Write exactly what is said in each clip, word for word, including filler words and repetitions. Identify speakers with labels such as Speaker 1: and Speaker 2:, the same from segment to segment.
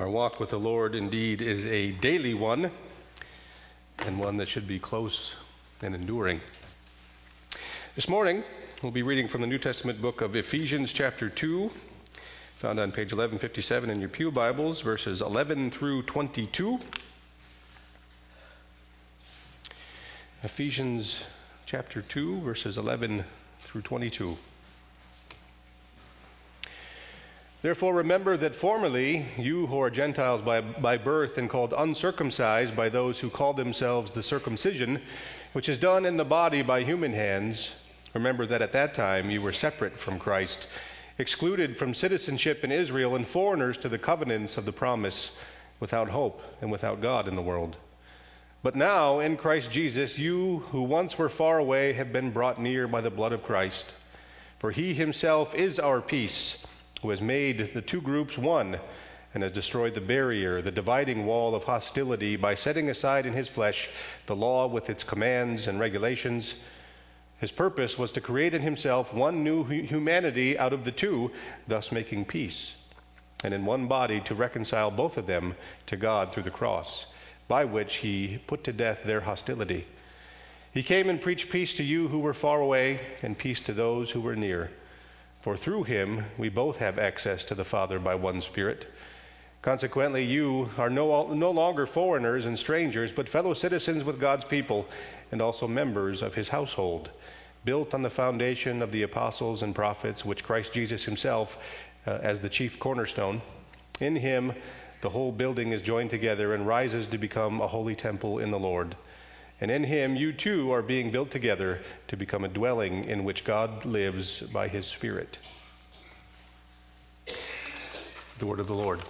Speaker 1: Our walk with the Lord indeed is a daily one, and one that should be close and enduring. This morning, we'll be reading from the New Testament book of Ephesians chapter two, found on page eleven fifty-seven in your pew Bibles, verses eleven through twenty-two. Ephesians chapter two, verses eleven through twenty-two. Therefore remember that formerly you who are Gentiles by, by birth and called uncircumcised by those who call themselves the circumcision, which is done in the body by human hands, remember that at that time you were separate from Christ, excluded from citizenship in Israel and foreigners to the covenants of the promise, without hope and without God in the world. But now in Christ Jesus you who once were far away have been brought near by the blood of Christ. For he himself is our peace, who has made the two groups one and has destroyed the barrier, the dividing wall of hostility, by setting aside in his flesh the law with its commands and regulations. His purpose was to create in himself one new humanity out of the two, thus making peace, and in one body to reconcile both of them to God through the cross, by which he put to death their hostility. He came and preached peace to you who were far away, and peace to those who were near. For through him we both have access to the Father by one Spirit. Consequently, you are no, no longer foreigners and strangers, but fellow citizens with God's people, and also members of his household, built on the foundation of the apostles and prophets, which Christ Jesus himself, uh, as the chief cornerstone. In him the whole building is joined together and rises to become a holy temple in the Lord. And in him you too are being built together to become a dwelling in which God lives by his Spirit. The word of the Lord.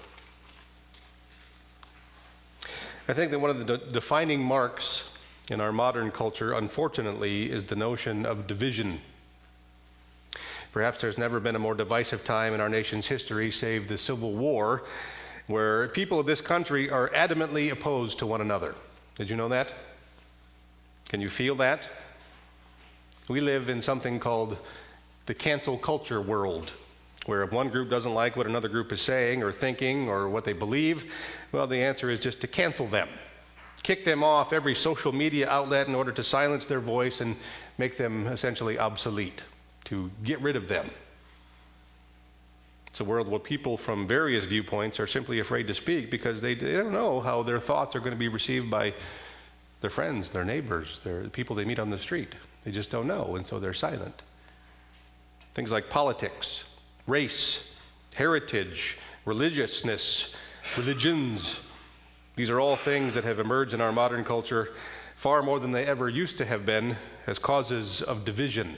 Speaker 1: I think that one of the de- defining marks in our modern culture, unfortunately, is the notion of division. Perhaps there's never been a more divisive time in our nation's history, save the Civil War, where people of this country are adamantly opposed to one another. Did you know that? Can you feel that? We live in something called the cancel culture world, where if one group doesn't like what another group is saying or thinking or what they believe, well, the answer is just to cancel them. Kick them off every social media outlet in order to silence their voice and make them essentially obsolete, to get rid of them. It's a world where people from various viewpoints are simply afraid to speak because they, they don't know how their thoughts are going to be received by their friends, their neighbors, their, the people they meet on the street. They just don't know, and so they're silent. Things like politics, race, heritage, religiousness, religions. These are all things that have emerged in our modern culture far more than they ever used to have been as causes of division.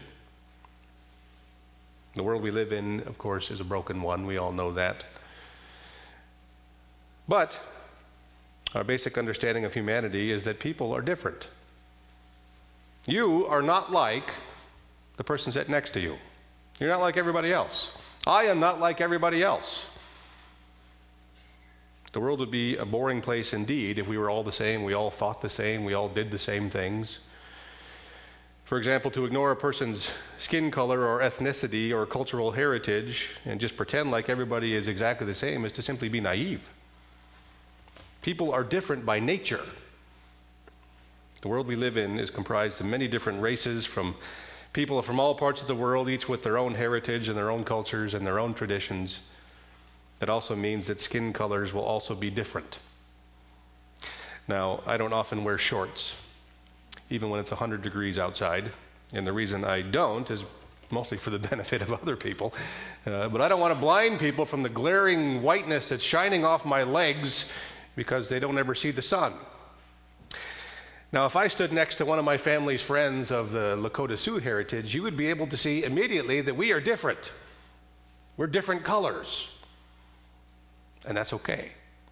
Speaker 1: The world we live in, of course, is a broken one. We all know that. But our basic understanding of humanity is that people are different. You are not like the person sitting next to you. You're not like everybody else. I am not like everybody else. The world would be a boring place indeed if we were all the same, we all thought the same, we all did the same things. For example, to ignore a person's skin color or ethnicity or cultural heritage and just pretend like everybody is exactly the same is to simply be naive. People are different by nature. The world we live in is comprised of many different races, from people from all parts of the world, each with their own heritage and their own cultures and their own traditions. That also means that skin colors will also be different. Now, I don't often wear shorts, even when it's one hundred degrees outside. And the reason I don't is mostly for the benefit of other people. Uh, but I don't want to blind people from the glaring whiteness that's shining off my legs because they don't ever see the sun. Now, if I stood next to one of my family's friends of the Lakota Sioux heritage, you would be able to see immediately that we are different. We're different colors. And that's okay.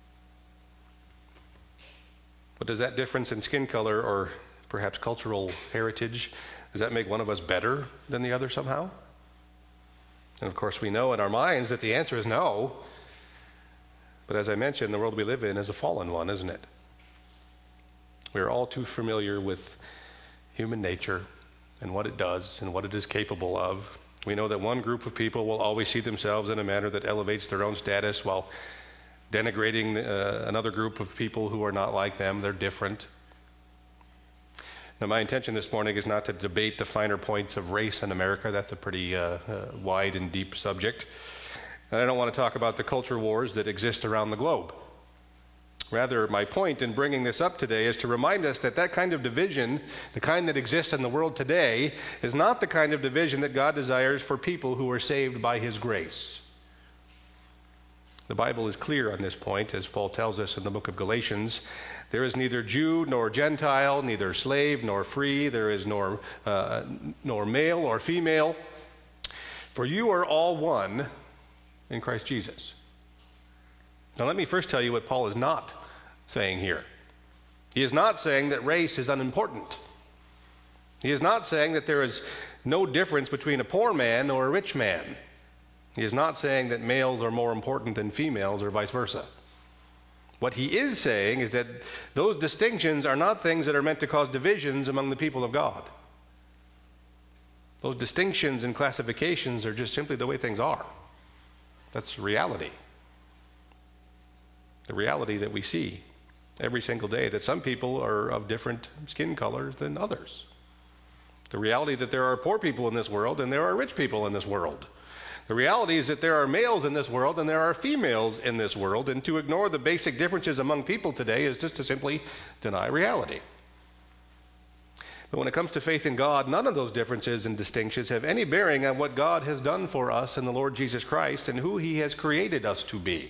Speaker 1: But does that difference in skin color or perhaps cultural heritage, does that make one of us better than the other somehow? And of course we know in our minds that the answer is no. But as I mentioned, the world we live in is a fallen one, isn't it? We are all too familiar with human nature and what it does and what it is capable of. We know that one group of people will always see themselves in a manner that elevates their own status, while denigrating uh, another group of people who are not like them. They're different. Now, my intention this morning is not to debate the finer points of race in America. That's a pretty uh, uh, wide and deep subject. And I don't want to talk about the culture wars that exist around the globe. Rather, my point in bringing this up today is to remind us that that kind of division, the kind that exists in the world today, is not the kind of division that God desires for people who are saved by His grace. The Bible is clear on this point, as Paul tells us in the book of Galatians. There is neither Jew nor Gentile, neither slave nor free. There is nor, uh, nor male or female. For you are all one in Christ Jesus. Now let me first tell you what Paul is not saying here. He is not saying that race is unimportant. He is not saying that there is no difference between a poor man or a rich man. He is not saying that males are more important than females or vice versa. What he is saying is that those distinctions are not things that are meant to cause divisions among the people of God. Those distinctions and classifications are just simply the way things are. That's reality. The reality that we see every single day, that some people are of different skin colors than others. The reality that there are poor people in this world and there are rich people in this world. The reality is that there are males in this world and there are females in this world, and to ignore the basic differences among people today is just to simply deny reality. But when it comes to faith in God, none of those differences and distinctions have any bearing on what God has done for us in the Lord Jesus Christ and who He has created us to be.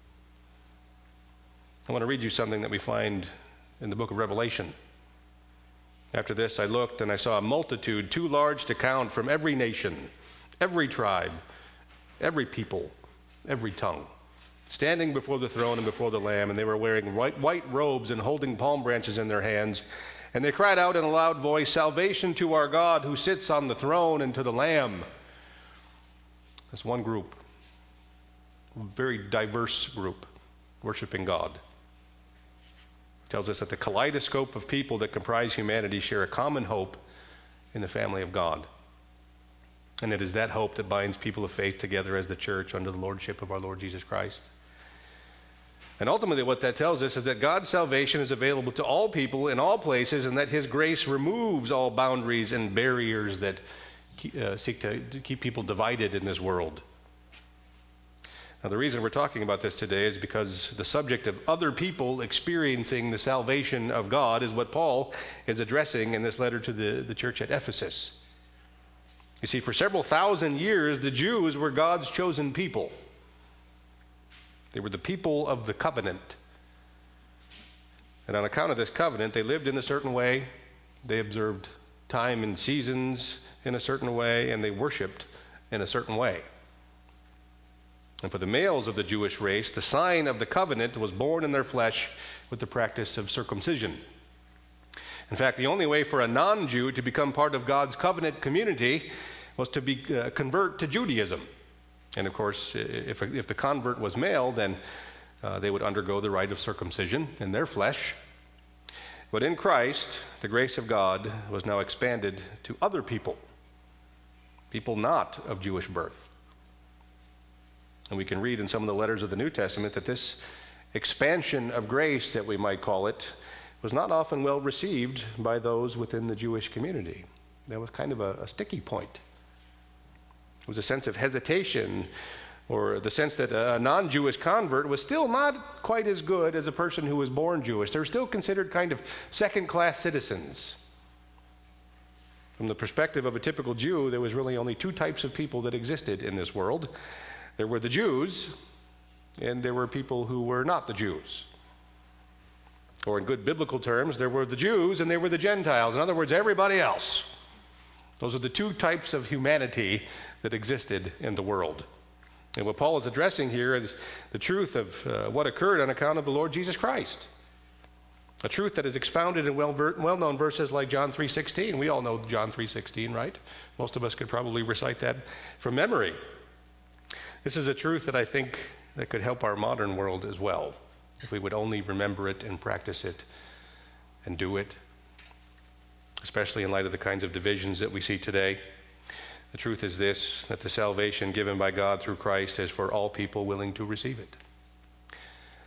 Speaker 1: I want to read you something that we find in the book of Revelation. After this, I looked and I saw a multitude too large to count from every nation, every tribe, every people, every tongue, standing before the throne and before the Lamb, and they were wearing white, white robes and holding palm branches in their hands. And they cried out in a loud voice, "Salvation to our God who sits on the throne and to the Lamb." That's one group, a very diverse group, worshiping God. It tells us that the kaleidoscope of people that comprise humanity share a common hope in the family of God. And it is that hope that binds people of faith together as the church under the lordship of our Lord Jesus Christ. And ultimately what that tells us is that God's salvation is available to all people in all places, and that His grace removes all boundaries and barriers that keep, uh, seek to, to keep people divided in this world. Now, the reason we're talking about this today is because the subject of other people experiencing the salvation of God is what Paul is addressing in this letter to the, the church at Ephesus. You see, for several thousand years, the Jews were God's chosen people. They were the people of the covenant. And on account of this covenant, they lived in a certain way. They observed time and seasons in a certain way, and they worshiped in a certain way. And for the males of the Jewish race, the sign of the covenant was born in their flesh with the practice of circumcision. In fact, the only way for a non-Jew to become part of God's covenant community was to be uh, convert to Judaism. And of course, if, if the convert was male, then uh, they would undergo the rite of circumcision in their flesh. But in Christ, the grace of God was now expanded to other people, people not of Jewish birth. And we can read in some of the letters of the New Testament that this expansion of grace, that we might call it, was not often well received by those within the Jewish community. That was kind of a, a sticky point. It was a sense of hesitation, or the sense that a non-Jewish convert was still not quite as good as a person who was born Jewish. They were still considered kind of second-class citizens. From the perspective of a typical Jew, there was really only two types of people that existed in this world. There were the Jews, and there were people who were not the Jews. Or in good biblical terms, there were the Jews and there were the Gentiles. In other words, everybody else. Those are the two types of humanity that existed in the world. And what Paul is addressing here is the truth of uh, what occurred on account of the Lord Jesus Christ. A truth that is expounded in well ver- well-known verses like John three sixteen. We all know John three sixteen, right? Most of us could probably recite that from memory. This is a truth that I think that could help our modern world as well, if we would only remember it and practice it and do it, especially in light of the kinds of divisions that we see today. The truth is this, that the salvation given by God through Christ is for all people willing to receive it.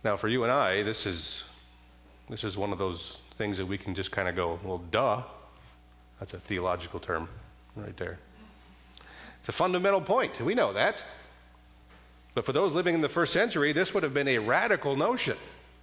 Speaker 1: Now, for you and I, this is this is one of those things that we can just kind of go, well, duh. That's a theological term right there. It's a fundamental point. We know that. But for those living in the first century, this would have been a radical notion.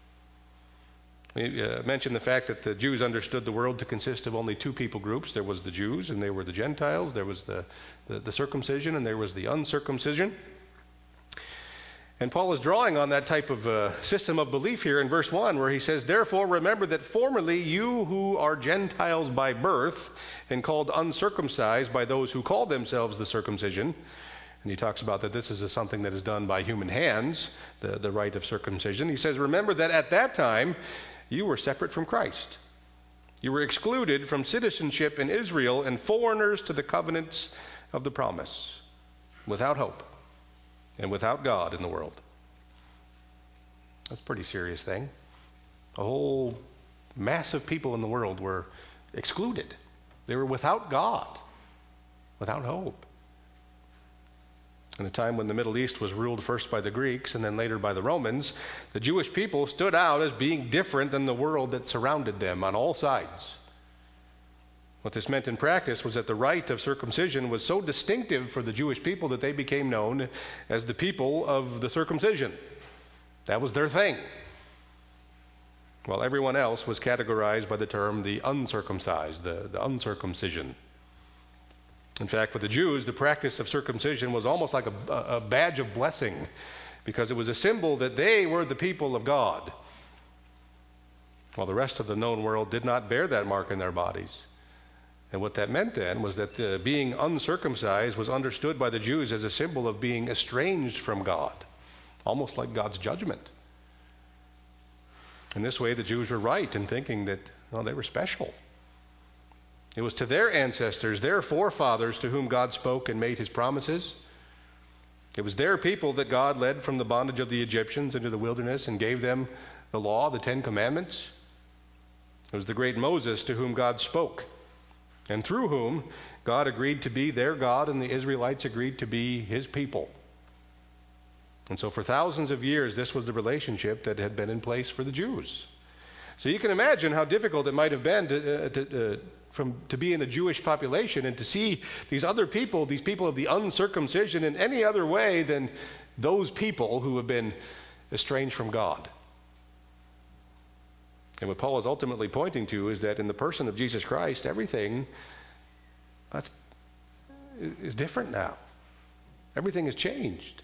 Speaker 1: We uh, mentioned the fact that the Jews understood the world to consist of only two people groups. There was the Jews, and they were the Gentiles. There was the, the, the circumcision, and there was the uncircumcision. And Paul is drawing on that type of uh, system of belief here in verse one, where he says, "Therefore remember that formerly you who are Gentiles by birth and called uncircumcised by those who call themselves the circumcision." And he talks about that this is a, something that is done by human hands, the, the rite of circumcision. He says, "Remember that at that time you were separate from Christ. You were excluded from citizenship in Israel and foreigners to the covenants of the promise, without hope and without God in the world." That's a pretty serious thing. A whole mass of people in the world were excluded. They were without God, without hope. In a time when the Middle East was ruled first by the Greeks and then later by the Romans, the Jewish people stood out as being different than the world that surrounded them on all sides. What this meant in practice was that the rite of circumcision was so distinctive for the Jewish people that they became known as the people of the circumcision. That was their thing. While everyone else was categorized by the term the uncircumcised, the, the uncircumcision. In fact, for the Jews, the practice of circumcision was almost like a, a badge of blessing, because it was a symbol that they were the people of God, while the rest of the known world did not bear that mark in their bodies. And what that meant then was that uh, being uncircumcised was understood by the Jews as a symbol of being estranged from God, almost like God's judgment. In this way, the Jews were right in thinking that, well, they were special. It was to their ancestors, their forefathers, to whom God spoke and made his promises. It was their people that God led from the bondage of the Egyptians into the wilderness and gave them the law, the Ten Commandments. It was the great Moses to whom God spoke, and through whom God agreed to be their God and the Israelites agreed to be his people. And so for thousands of years, this was the relationship that had been in place for the Jews. So you can imagine how difficult it might have been to, uh, to, uh, from, to be in a Jewish population and to see these other people, these people of the uncircumcision, in any other way than those people who have been estranged from God. And what Paul is ultimately pointing to is that in the person of Jesus Christ, everything that's, is different now. Everything has changed.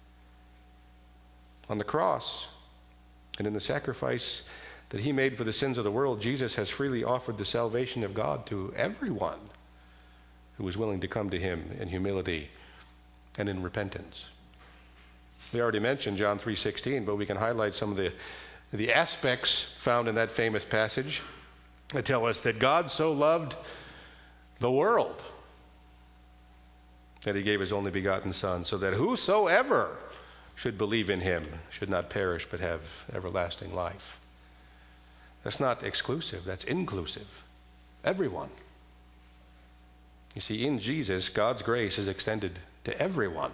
Speaker 1: On the cross and in the sacrifice that he made for the sins of the world, Jesus has freely offered the salvation of God to everyone who is willing to come to him in humility and in repentance. We already mentioned John three sixteen, but we can highlight some of the the aspects found in that famous passage that tell us that God so loved the world that he gave his only begotten Son, so that whosoever should believe in him should not perish but have everlasting life. That's not exclusive, that's inclusive. Everyone. You see, in Jesus, God's grace is extended to everyone.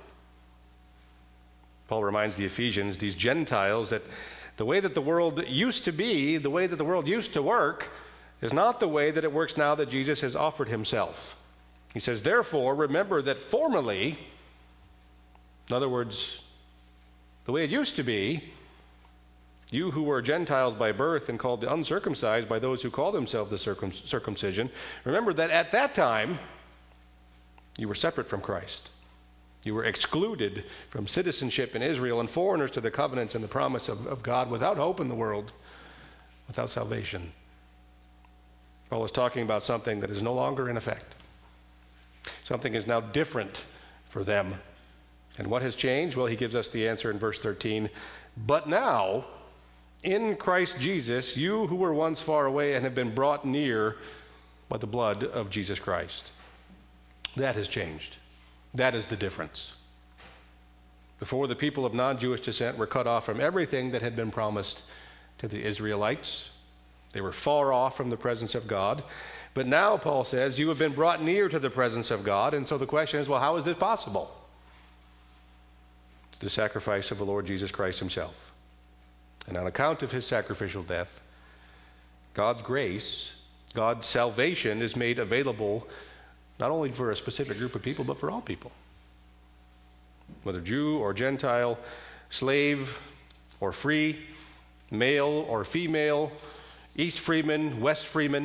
Speaker 1: Paul reminds the Ephesians, these Gentiles, that the way that the world used to be, the way that the world used to work, is not the way that it works now that Jesus has offered himself. He says, "Therefore, remember that formerly," in other words, the way it used to be, "you who were Gentiles by birth and called the uncircumcised by those who call themselves the circum- circumcision, remember that at that time you were separate from Christ. You were excluded from citizenship in Israel and foreigners to the covenants and the promise of, of God, without hope in the world, without salvation." Paul is talking about something that is no longer in effect. Something is now different for them. And what has changed? Well, he gives us the answer in verse thirteen. "But now, in Christ Jesus, you who were once far away and have been brought near by the blood of Jesus Christ." That has changed. That is the difference. Before, the people of non-Jewish descent were cut off from everything that had been promised to the Israelites. They were far off from the presence of God. But now, Paul says, you have been brought near to the presence of God. And so the question is, well, how is this possible? The sacrifice of the Lord Jesus Christ himself. And on account of his sacrificial death, God's grace, God's salvation is made available not only for a specific group of people, but for all people. Whether Jew or Gentile, slave or free, male or female, East Freeman, West Freeman.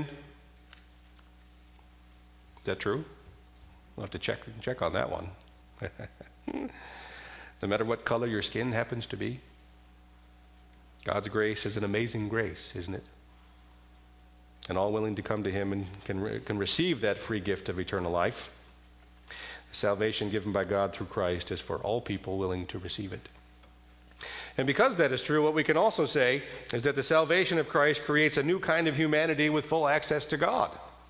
Speaker 1: Is that true? We'll have to check, check on that one. No matter what color your skin happens to be, God's grace is an amazing grace, isn't it? And all willing to come to him and can, can receive that free gift of eternal life. The salvation given by God through Christ is for all people willing to receive it. And because that is true, what we can also say is that the salvation of Christ creates a new kind of humanity with full access to God.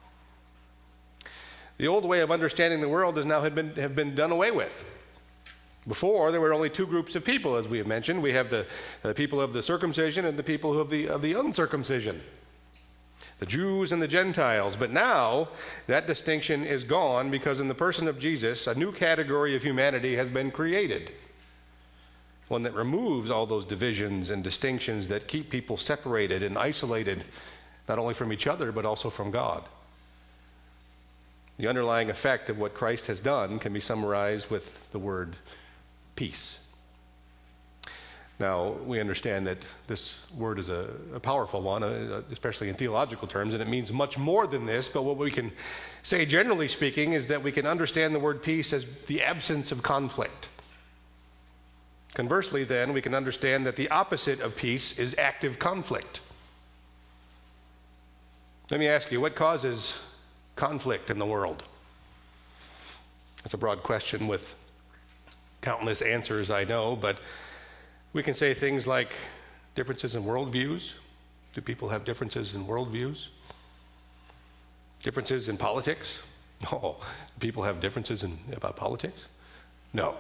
Speaker 1: The old way of understanding the world has now have been, have been done away with. Before, there were only two groups of people, as we have mentioned. We have the, the people of the circumcision and the people of the, of the uncircumcision, the Jews and the Gentiles. But now, that distinction is gone because in the person of Jesus, a new category of humanity has been created. One that removes all those divisions and distinctions that keep people separated and isolated, not only from each other, but also from God. The underlying effect of what Christ has done can be summarized with the word peace. Now, we understand that this word is a, a powerful one, uh, especially in theological terms, and it means much more than this, but what we can say, generally speaking, is that we can understand the word peace as the absence of conflict. Conversely, then, we can understand that the opposite of peace is active conflict. Let me ask you, what causes conflict in the world? That's a broad question with countless answers, I know, but we can say things like differences in worldviews. Do people have differences in worldviews? Differences in politics? Oh, do people have differences in, about politics? No.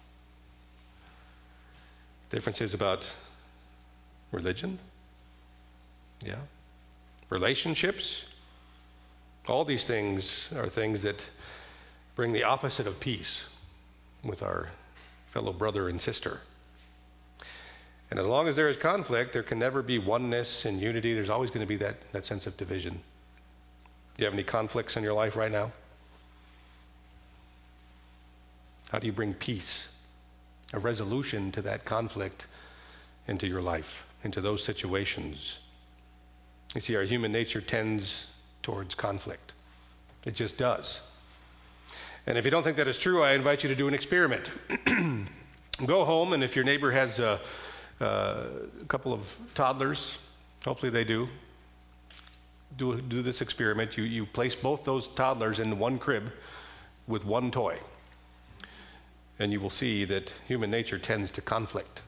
Speaker 1: Differences about religion? Yeah. Relationships? All these things are things that bring the opposite of peace with our fellow brother and sister. And as long as there is conflict, there can never be oneness and unity. There's always going to be that, that sense of division. Do you have any conflicts in your life right now? How do you bring peace, a resolution to that conflict into your life, into those situations? You see, our human nature tends towards conflict. It just does. And if you don't think that is true, I invite you to do an experiment. Go home, and if your neighbor has a, a couple of toddlers, hopefully they do, do, do this experiment. You, you place both those toddlers in one crib with one toy. And you will see that human nature tends to conflict.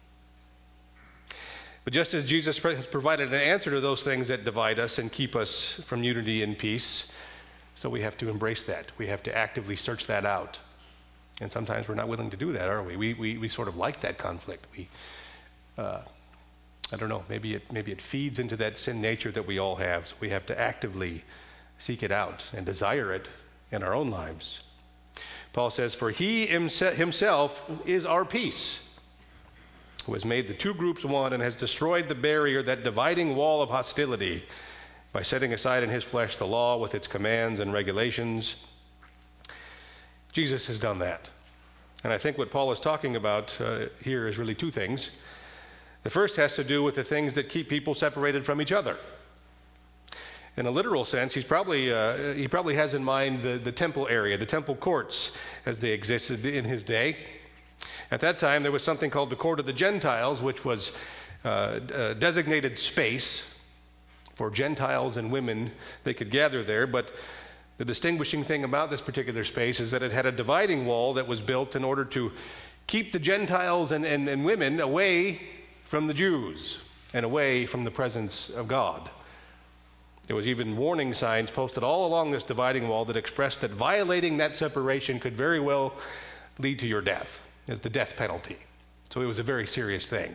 Speaker 1: But just as Jesus has provided an answer to those things that divide us and keep us from unity and peace, so we have to embrace that. We have to actively search that out. And sometimes we're not willing to do that, are we? We we, we sort of like that conflict. We, uh, I don't know, maybe it maybe it feeds into that sin nature that we all have. So we have to actively seek it out and desire it in our own lives. Paul says, "For he himself is our peace, who has made the two groups one and has destroyed the barrier, that dividing wall of hostility, by setting aside in his flesh the law with its commands and regulations." Jesus has done that. And I think what Paul is talking about uh, here is really two things. The first has to do with the things that keep people separated from each other. In a literal sense, he's probably, uh, he probably has in mind the, the temple area, the temple courts as they existed in his day. At that time, there was something called the Court of the Gentiles, which was uh, a designated space for Gentiles and women. They could gather there, but the distinguishing thing about this particular space is that it had a dividing wall that was built in order to keep the Gentiles and, and, and women away from the Jews and away from the presence of God. There was even warning signs posted all along this dividing wall that expressed that violating that separation could very well lead to your death, as the death penalty. So it was a very serious thing.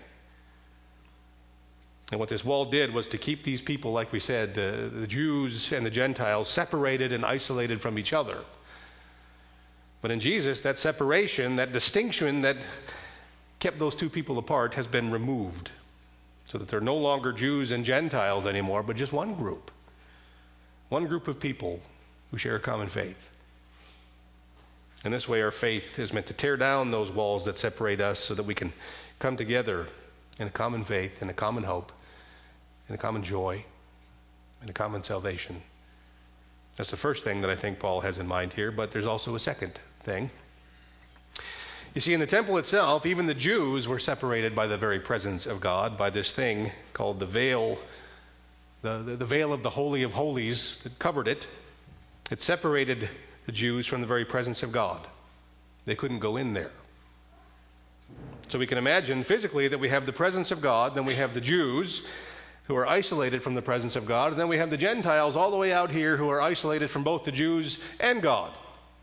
Speaker 1: And what this wall did was to keep these people, like we said, the, the Jews and the Gentiles, separated and isolated from each other. But in Jesus, that separation, that distinction that kept those two people apart has been removed. so that they're no longer Jews and Gentiles anymore, but just one group. One group of people who share a common faith. In this way, our faith is meant to tear down those walls that separate us so that we can come together in a common faith, in a common hope, in a common joy, in a common salvation. That's the first thing that I think Paul has in mind here, but there's also a second thing. You see, in the temple itself, even the Jews were separated by the very presence of God, by this thing called the veil, the, the, the veil of the Holy of Holies that covered it. It separated the Jews from the very presence of God. They couldn't go in there. So we can imagine physically that we have the presence of God, then we have the Jews who are isolated from the presence of God, and then we have the Gentiles all the way out here who are isolated from both the Jews and God.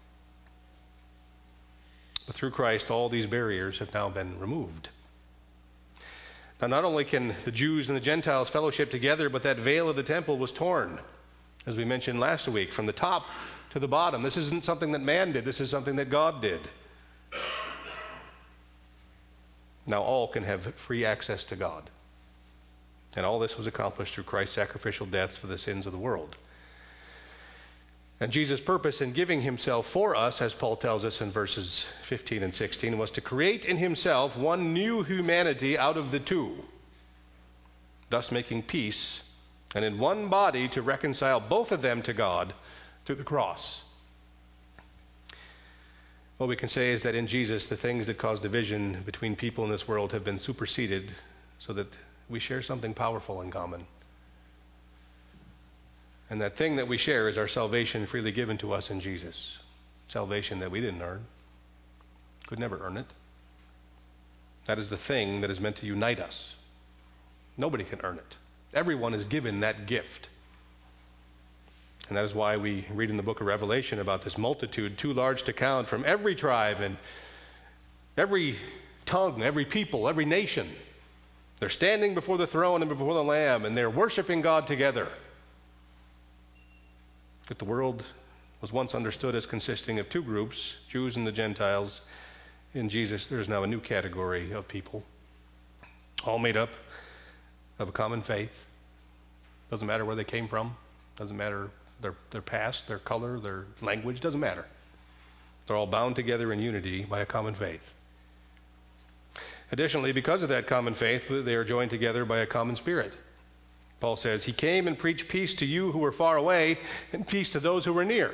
Speaker 1: But through Christ, all these barriers have now been removed. Now, not only can the Jews and the Gentiles fellowship together, but that veil of the temple was torn, as we mentioned last week, from the top to the bottom. This isn't something that man did. This is something that God did. Now all can have free access to God. And all this was accomplished through Christ's sacrificial death for the sins of the world. And Jesus' purpose in giving himself for us, as Paul tells us in verses fifteen and sixteen, was to create in himself one new humanity out of the two, thus making peace, and in one body to reconcile both of them to God through the cross. What we can say is that in Jesus, the things that cause division between people in this world have been superseded so that we share something powerful in common. And that thing that we share is our salvation freely given to us in Jesus. Salvation that we didn't earn. Could never earn it. That is the thing that is meant to unite us. Nobody can earn it. Everyone is given that gift. And that is why we read in the book of Revelation about this multitude, too large to count, from every tribe and every tongue, every people, every nation. They're standing before the throne and before the Lamb, and they're worshiping God together. If the world was once understood as consisting of two groups, Jews and the Gentiles, in Jesus there is now a new category of people, all made up of a common faith. Doesn't matter where they came from. Doesn't matter their, their past, their color, their language. Doesn't matter. They're all bound together in unity by a common faith. Additionally, because of that common faith, they are joined together by a common spirit. Paul says, he came and preached peace to you who were far away and peace to those who were near.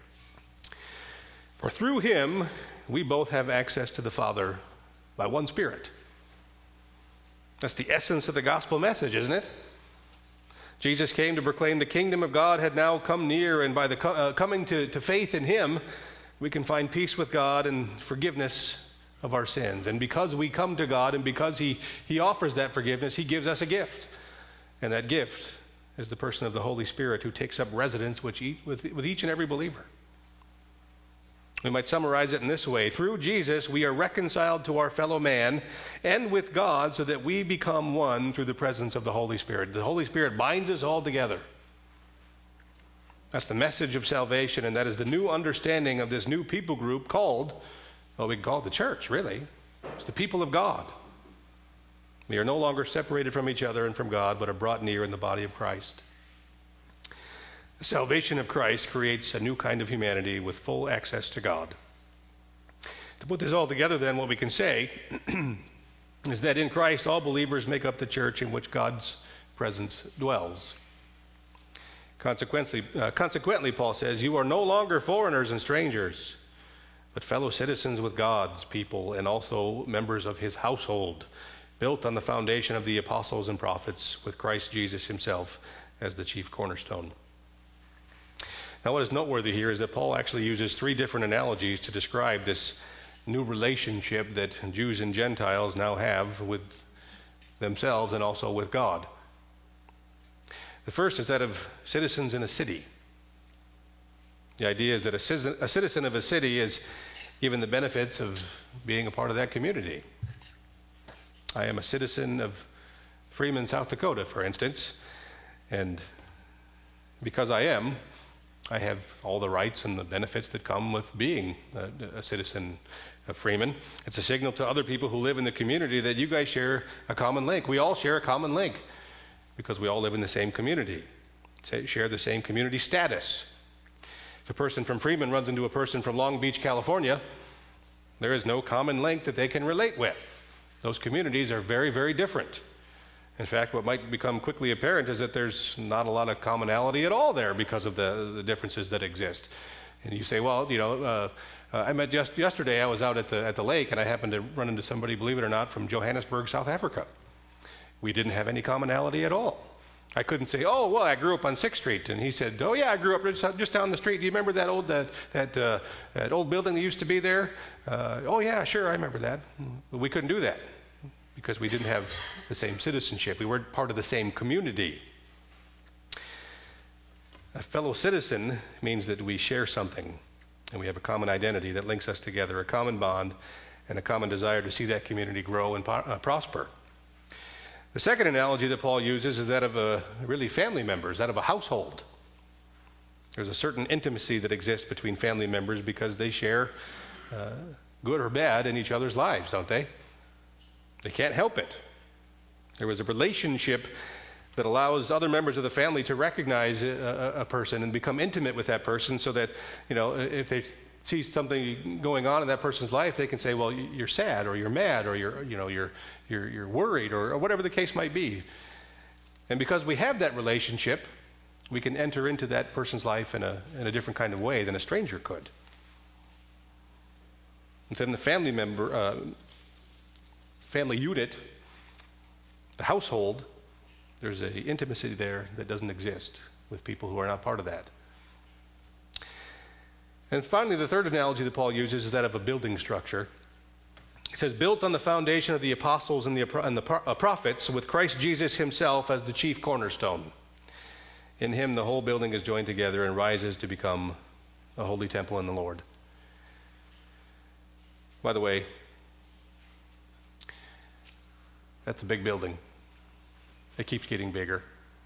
Speaker 1: For through him, we both have access to the Father by one Spirit. That's the essence of the gospel message, isn't it? Jesus came to proclaim the kingdom of God had now come near, and by the co- uh, coming to, to faith in him, we can find peace with God and forgiveness of our sins. And because we come to God and because he, he offers that forgiveness, he gives us a gift. And that gift is the person of the Holy Spirit who takes up residence with each, with, with each and every believer. We might summarize it in this way. Through Jesus, we are reconciled to our fellow man and with God so that we become one through the presence of the Holy Spirit. The Holy Spirit binds us all together. That's the message of salvation, and that is the new understanding of this new people group called, well, we can call it the church, really. It's the people of God. We are no longer separated from each other and from God, but are brought near in the body of Christ. The salvation of Christ creates a new kind of humanity with full access to God. To put this all together, then, what we can say is that in Christ, all believers make up the church in which God's presence dwells. Consequently, uh, consequently, Paul says, you are no longer foreigners and strangers, but fellow citizens with God's people and also members of his household, built on the foundation of the apostles and prophets, with Christ Jesus himself as the chief cornerstone. Now, what is noteworthy here is that Paul actually uses three different analogies to describe this new relationship that Jews and Gentiles now have with themselves and also with God. The first is that of citizens in a city. The idea is that a citizen, a citizen of a city is given the benefits of being a part of that community. I am a citizen of Freeman, South Dakota, for instance, and because I am, I have all the rights and the benefits that come with being a, a citizen of Freeman. It's a signal to other people who live in the community that you guys share a common link. We all share a common link because we all live in the same community, share the same community status. If a person from Freeman runs into a person from Long Beach, California, there is no common link that they can relate with. Those communities are very, very different. In fact, what might become quickly apparent is that there's not a lot of commonality at all there because of the, the differences that exist. And you say, well, you know, uh, uh, I met just yesterday, I was out at the, at the lake, and I happened to run into somebody, believe it or not, from Johannesburg, South Africa. We didn't have any commonality at all. I couldn't say, oh, well, I grew up on sixth street. And he said, oh, yeah, I grew up just, just down the street. Do you remember that old that, that, uh, that old building that used to be there? Uh, oh, yeah, sure, I remember that. But we couldn't do that because we didn't have the same citizenship. We weren't part of the same community. A fellow citizen means that we share something, and we have a common identity that links us together, a common bond, and a common desire to see that community grow and po- uh, prosper. The second analogy that Paul uses is that of a really family members, that of a household. There's a certain intimacy that exists between family members because they share, uh, good or bad, in each other's lives, don't they? They can't help it. There was a relationship that allows other members of the family to recognize a, a, a person and become intimate with that person, so that, you know, if they see something going on in that person's life, they can say, well, you're sad, or you're mad, or you're, you know, you're, you're, you're worried, or, or whatever the case might be. And because we have that relationship, we can enter into that person's life in a, in a different kind of way than a stranger could. Within the family member, uh, family unit, the household, there's an intimacy there that doesn't exist with people who are not part of that. And finally, the third analogy that Paul uses is that of a building structure. He says, built on the foundation of the apostles and the, and the prophets, with Christ Jesus himself as the chief cornerstone. In him, the whole building is joined together and rises to become a holy temple in the Lord. By the way, that's a big building. It keeps getting bigger.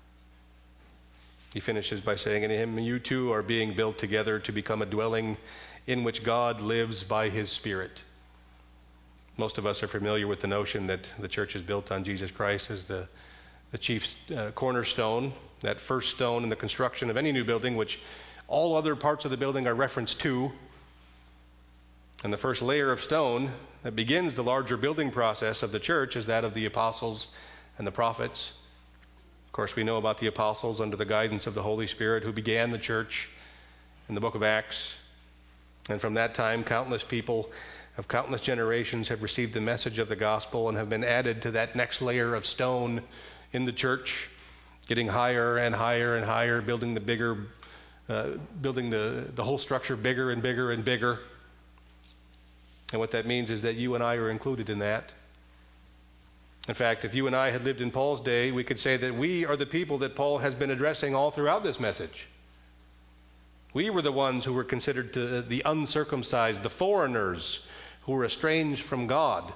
Speaker 1: He finishes by saying, in him you two are being built together to become a dwelling in which God lives by his Spirit. Most of us are familiar with the notion that the church is built on Jesus Christ as the, the chief uh, cornerstone, that first stone in the construction of any new building, which all other parts of the building are referenced to. And the first layer of stone that begins the larger building process of the church is that of the apostles and the prophets. Of course, we know about the apostles under the guidance of the Holy Spirit who began the church in the book of Acts. And from that time, countless people of countless generations have received the message of the gospel and have been added to that next layer of stone in the church, getting higher and higher and higher, building the bigger, uh, building the, the whole structure bigger and bigger and bigger. And what that means is that you and I are included in that. In fact, if you and I had lived in Paul's day, we could say that we are the people that Paul has been addressing all throughout this message. We were the ones who were considered to the uncircumcised, the foreigners who were estranged from God.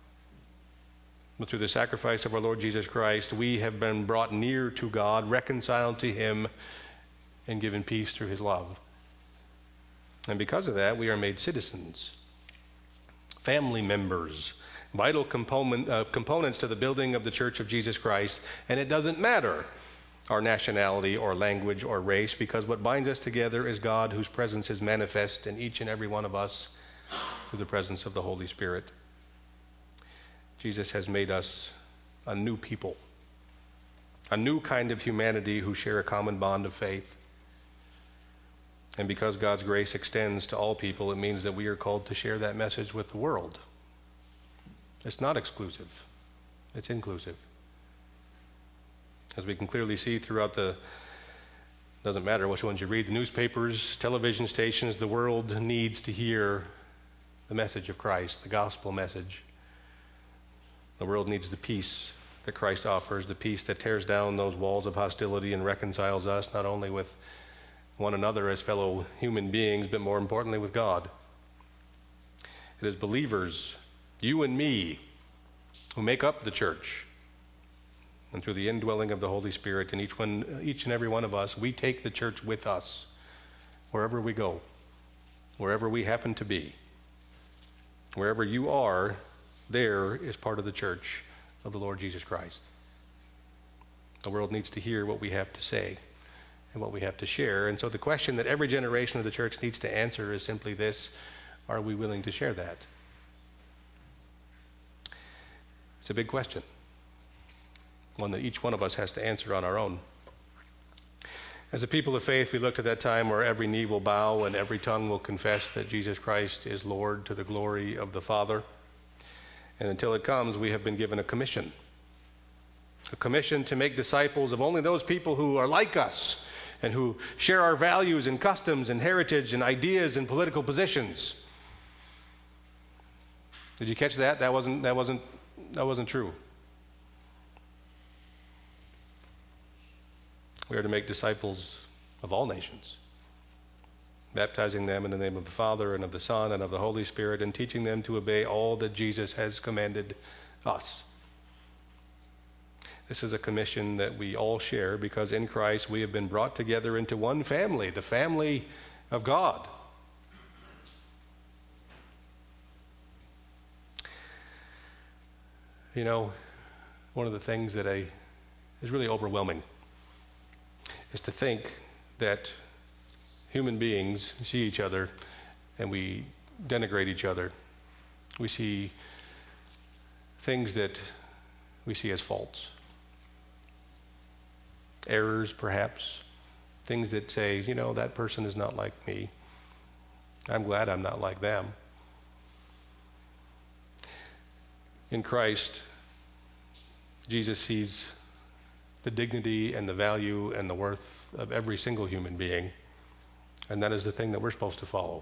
Speaker 1: But through the sacrifice of our Lord Jesus Christ, we have been brought near to God, reconciled to him, and given peace through his love. And because of that, we are made citizens, family members, vital component, uh, components to the building of the Church of Jesus Christ. And it doesn't matter our nationality or language or race, because what binds us together is God, whose presence is manifest in each and every one of us through the presence of the Holy Spirit. Jesus has made us a new people, a new kind of humanity who share a common bond of faith. And because God's grace extends to all people, it means that we are called to share that message with the world. It's not exclusive. It's inclusive. As we can clearly see throughout the, doesn't matter which ones you read, the newspapers, television stations, the world needs to hear the message of Christ, the gospel message. The world needs the peace that Christ offers, the peace that tears down those walls of hostility and reconciles us not only with one another as fellow human beings, but more importantly with God. It is believers, you and me, who make up the church. And through the indwelling of the Holy Spirit in each one, each and every one of us, we take the church with us wherever we go, wherever we happen to be, wherever you are, there is part of the church of the Lord Jesus Christ. The world needs to hear what we have to say and what we have to share. And so the question that every generation of the church needs to answer is simply this: are we willing to share that? It's a big question, one that each one of us has to answer on our own. As a people of faith, we look to that time where every knee will bow and every tongue will confess that Jesus Christ is Lord, to the glory of the Father. And until it comes, we have been given a commission. A commission to make disciples of only those people who are like us and who share our values and customs and heritage and ideas and political positions. Did you catch that? That wasn't, that wasn't, that wasn't true. We are to make disciples of all nations, baptizing them in the name of the Father and of the Son and of the Holy Spirit, and teaching them to obey all that Jesus has commanded us. This is a commission that we all share because in Christ we have been brought together into one family, the family of God. You know, one of the things that I, is really overwhelming is to think that human beings see each other and we denigrate each other. We see things that we see as faults, errors perhaps, things that say, you know, that person is not like me. I'm glad I'm not like them. In Christ, Jesus sees the dignity and the value and the worth of every single human being, and that is the thing that we're supposed to follow.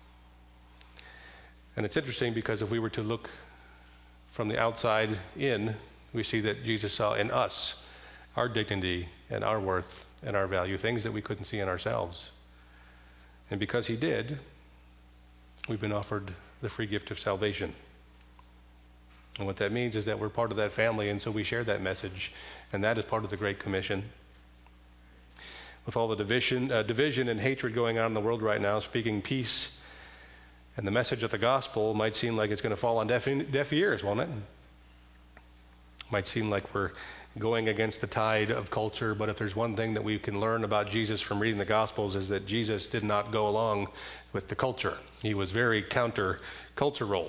Speaker 1: And it's interesting because if we were to look from the outside in, we see that Jesus saw in us our dignity and our worth and our value, things that we couldn't see in ourselves. And because he did, we've been offered the free gift of salvation. And what that means is that we're part of that family, and so we share that message, and that is part of the Great Commission. With all the division, uh, division and hatred going on in the world right now, speaking peace and the message of the gospel might seem like it's going to fall on deaf, deaf ears, won't it? Might seem like we're going against the tide of culture, but if there's one thing that we can learn about Jesus from reading the Gospels is that Jesus did not go along with the culture. He was very counter-cultural.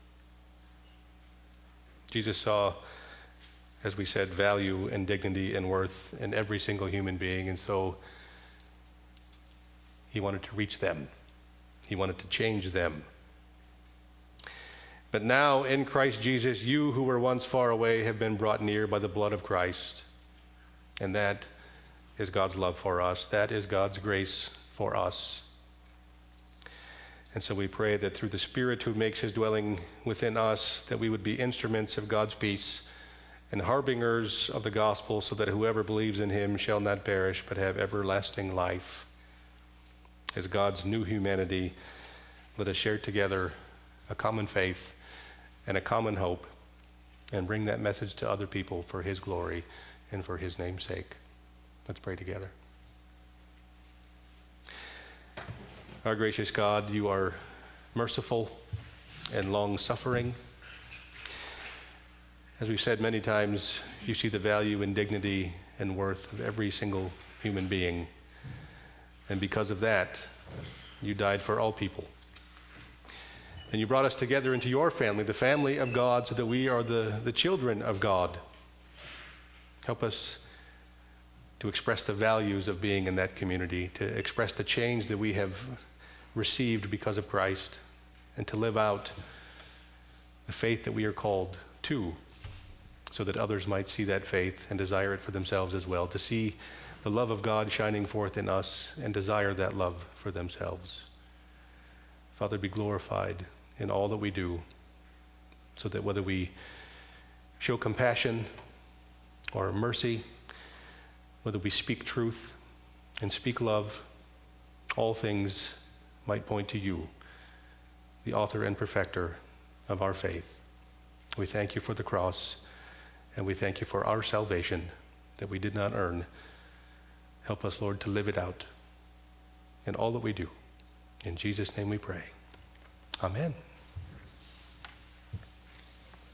Speaker 1: Jesus saw, as we said, value and dignity and worth in every single human being, and so he wanted to reach them. He wanted to change them. But now in Christ Jesus, you who were once far away have been brought near by the blood of Christ. And that is God's love for us. That is God's grace for us. And so we pray that through the Spirit who makes his dwelling within us, that we would be instruments of God's peace and harbingers of the gospel, so that whoever believes in him shall not perish but have everlasting life. As God's new humanity, let us share together a common faith and a common hope, and bring that message to other people for his glory and for his name's sake. Let's pray together. Our gracious God, you are merciful and long-suffering. As we've said many times, you see the value and dignity and worth of every single human being. And because of that, you died for all people. And you brought us together into your family, the family of God, so that we are the, the children of God. Help us to express the values of being in that community, to express the change that we have received because of Christ, and to live out the faith that we are called to, so that others might see that faith and desire it for themselves as well, to see the love of God shining forth in us and desire that love for themselves. Father, be glorified in all that we do, so that whether we show compassion or mercy, whether we speak truth and speak love, all things might point to you, the author and perfecter of our faith. We thank you for the cross, and we thank you for our salvation that we did not earn. Help us, Lord, to live it out. in all that we do. In Jesus' name we pray. Amen.